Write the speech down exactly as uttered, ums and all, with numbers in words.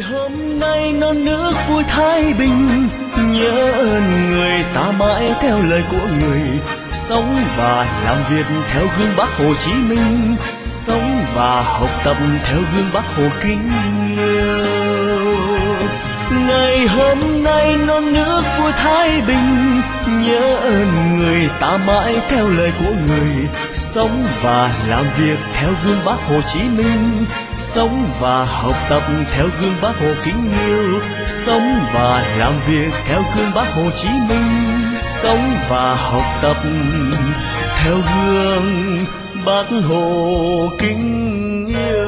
hôm nay non nước vui thái bình, nhớ ơn người ta mãi theo lời của người, sống và làm việc theo gương Bác Hồ Chí Minh, sống và học tập theo gương Bác Hồ kính yêu. Ngày hôm nay non nước vui thái bình, nhớ ơn người ta mãi theo lời của người, sống và làm việc theo gương Bác Hồ Chí Minh, sống và học tập theo gương Bác Hồ kính yêu, sống và làm việc theo gương Bác Hồ Chí Minh, sống và học tập theo gương Bác Hồ kính yêu.